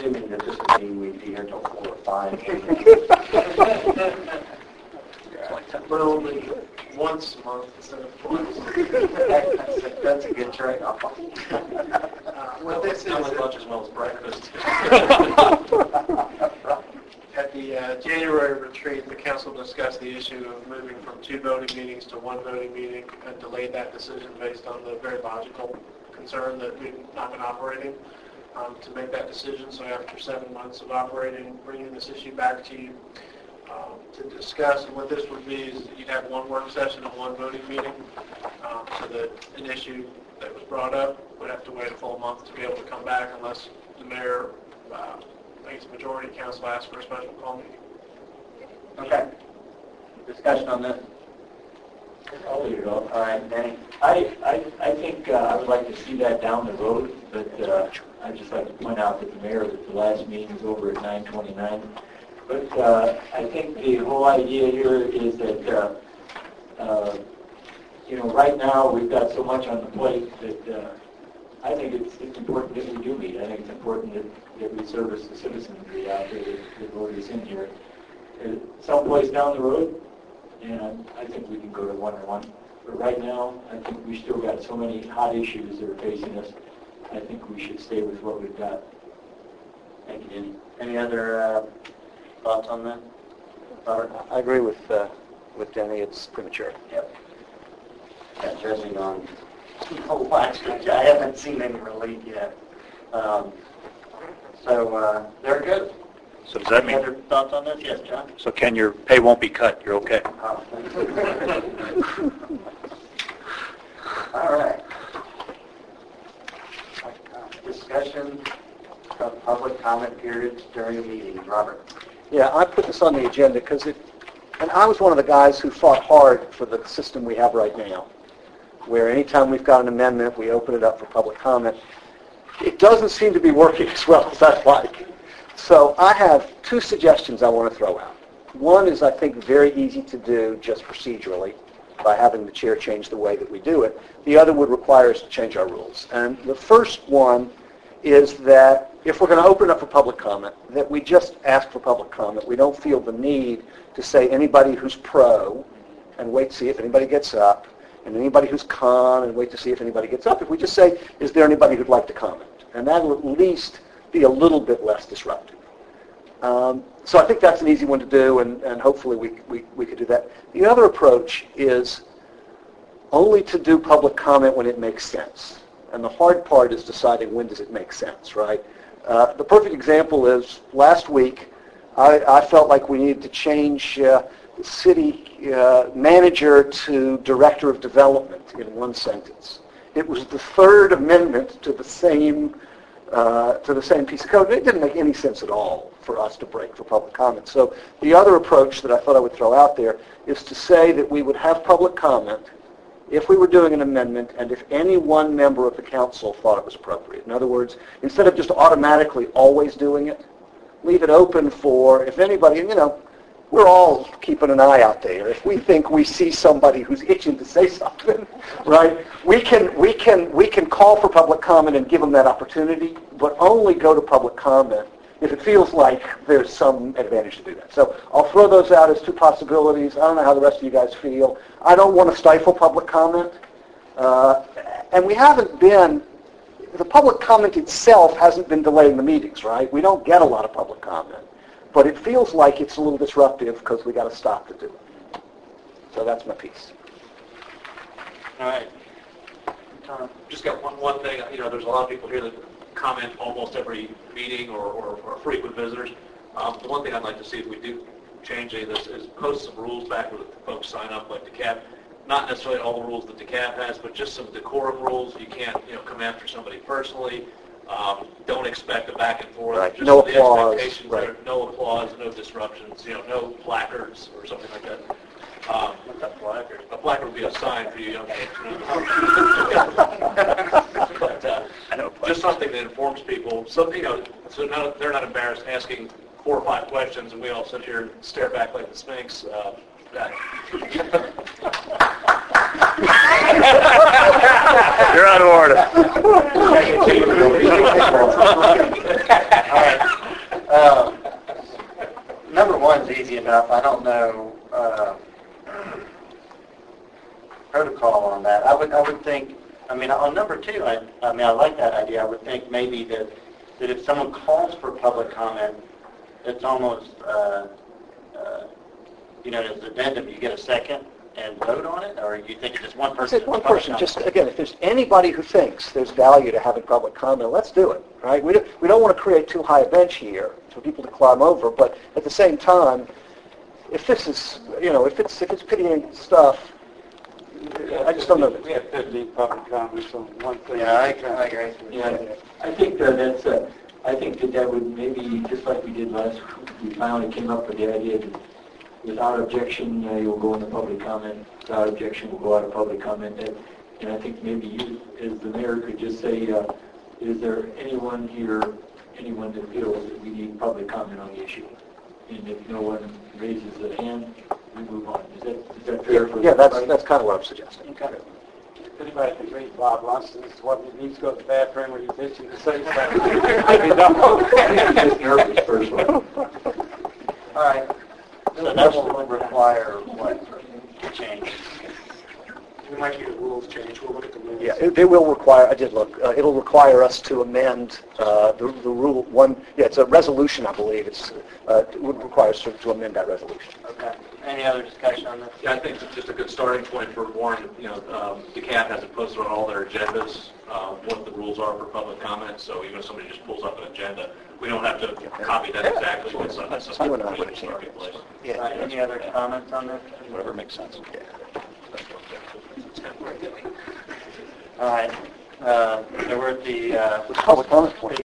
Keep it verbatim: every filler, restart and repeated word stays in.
assuming that this would mean we'd be here till four or five. But only once a month instead of twice. that's, a, that's a good trade-off. Uh, what this is, not lunch as well as breakfast. At the uh, January retreat, the council discussed the issue of moving from two voting meetings to one voting meeting and delayed that decision based on the very logical concern that we've not been operating um, to make that decision. So after seven months of operating, bringing this issue back to you um, to discuss. And what this would be is that you'd have one work session and one voting meeting um, so that an issue that was brought up would have to wait a full month to be able to come back unless the mayor uh, I think it's majority council asked for a special call meeting. Okay. Discussion on this? I'll leave it off. All right, Danny. I, I, I think uh, I would like to see that down the road, but uh, I'd just like to point out that the mayor, that the last meeting was over at nine twenty-nine. But uh, I think the whole idea here is that, uh, uh, you know, right now we've got so much on the plate that uh, I think it's, it's important that we do meet. I think it's important that, that we service the citizenry out there that, that voted us in here. Uh, someplace down the road, and I think we can go to one-on-one. But right now, I think we still got so many hot issues that are facing us. I think we should stay with what we've got. Thank you, Danny. Any other uh, thoughts on that? Robert? I agree with uh, with Danny. It's premature. Yep. Got Jesse on. Watch, I haven't seen any relief yet. Um, so uh, they're good. So does that Any mean? other thoughts on this? Yes, John. So Ken, your pay won't be cut. You're okay. Oh. All right. Discussion of public comment periods during a meeting. Robert. Yeah, I put this on the agenda because it, and I was one of the guys who fought hard for the system we have right now, where anytime we've got an amendment, we open it up for public comment. It doesn't seem to be working as well as I'd like. So I have two suggestions I want to throw out. One is, I think, very easy to do just procedurally by having the chair change the way that we do it. The other would require us to change our rules. And the first one is that if we're going to open up for public comment, that we just ask for public comment. We don't feel the need to say anybody who's pro and wait to see if anybody gets up, and anybody who's con and wait to see if anybody gets up. If we just say, is there anybody who'd like to comment? And that'll at least be a little bit less disruptive. Um, so I think that's an easy one to do, and, and hopefully we, we, we could do that. The other approach is only to do public comment when it makes sense. And the hard part is deciding when does it make sense, right? Uh, the perfect example is last week I, I felt like we needed to change uh, city uh, manager to director of development in one sentence. It was the third amendment to the same uh, to the same piece of code. It didn't make any sense at all for us to break for public comment. So the other approach that I thought I would throw out there is to say that we would have public comment if we were doing an amendment and if any one member of the council thought it was appropriate. In other words, instead of just automatically always doing it, leave it open for if anybody, and you know, we're all keeping an eye out there. If we think we see somebody who's itching to say something, right, we can we can we can call for public comment and give them that opportunity, but only go to public comment if it feels like there's some advantage to do that. So I'll throw those out as two possibilities. I don't know how the rest of you guys feel. I don't want to stifle public comment, uh, and we haven't been. The public comment itself hasn't been delaying the meetings, right? We don't get a lot of public comment. But it feels like it's a little disruptive because we got to stop to do it. So that's my piece. All right. Tom, just got one, one thing. You know, there's a lot of people here that comment almost every meeting or, or, or frequent visitors. Um, the one thing I'd like to see if we do change any of this is post some rules back where the folks sign up, like the C A P. Not necessarily all the rules that the C A P has, but just some decorum rules. You can't, you know, come after somebody personally. Um, don't expect a back and forth. Right. Just No the applause. expectations Right. are no applause, no disruptions. You know, no placards or something like that. Um, What's a placard? a placard would be a sign for you young kids. You know. But uh, I know. just something that informs people. So you know, so not, they're not embarrassed asking four or five questions, and we all sit here and stare back like the Sphinx. Uh, that. You're out of order. All right. enough. I don't know uh, protocol on that. I would I would think. I mean, on number two, I I mean I like that idea. I would think maybe that that if someone calls for public comment, it's almost uh, uh, you know as an addendum. You get a second and vote on it, or you think just one I person? said one person, just, again, if there's anybody who thinks there's value to having public comment, let's do it, right? We don't, we don't want to create too high a bench here for people to climb over, but at the same time, if this is, you know, if it's, if it's pitying stuff, I just don't know. We have fifteen public comments on one thing. Yeah, I, I agree. Yeah, I think that that's, uh, I think that that would maybe, just like we did last, we finally came up with the idea that without objection, uh, you'll go into public comment. Without objection, we'll go out of public comment. And, and I think maybe you, as the mayor, could just say, uh, is there anyone here, anyone that feels that we need public comment on the issue? And if no one raises a hand, we move on. Is that, is that fair for Yeah, that's, everybody? that's kind of what I'm suggesting. Okay. If anybody can read Bob Lunson's, what he needs to go to the bathroom or he's itching to say something. Maybe no. I'm just nervous, first of all. All right. So that will require what change? We might need a rules change. We'll look at the rules. Yeah, it, it will require, I did look, uh, it'll require us to amend uh, the, the rule one, yeah, it's a resolution, I believe. It's, uh, it would require us to, to amend that resolution. Okay. Any other discussion on this? Yeah, I think it's just a good starting point for Warren. You know, um, D C A T has it posted on all their agendas, uh, what the rules are for public comment. So even if somebody just pulls up an agenda, we don't have to copy that exactly. It's, uh, it's You and I a would good change. starting place. All right. Any other comments on this? Whatever makes sense. Yeah. All right. Uh, so we're at the uh, Public comment point.